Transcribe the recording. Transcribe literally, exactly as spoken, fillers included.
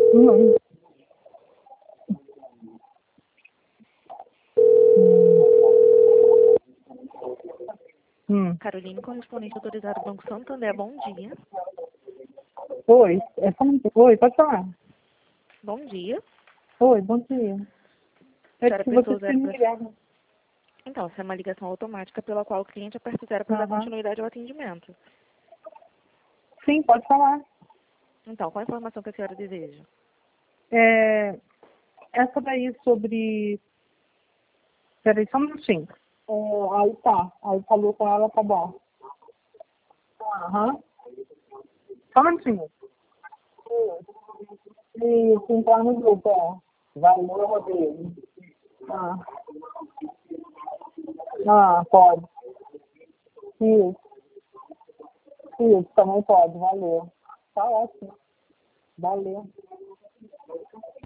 Hum. Hum. Caroline, correspondente autorizado Banco Santander, bom dia. Oi, é só um... Oi, pode falar. Bom dia. Oi, bom dia. É Senhora que você apertou tinha zero me para... ligado. Então, essa é uma ligação automática pela qual o cliente aperta zero para dar Aham. continuidade ao atendimento. Sim, pode falar. Então, qual a informação que a senhora deseja? É... Essa daí sobre... Peraí, só um minutinho. É, aí tá. Aí falou com ela, tá bom. Aham. Só um minutinho. E se entrar no grupo, é. Valeu, Rodrigo. Ah, ah, pode. Isso, isso, também pode, valeu. Tá ótimo. Valeu.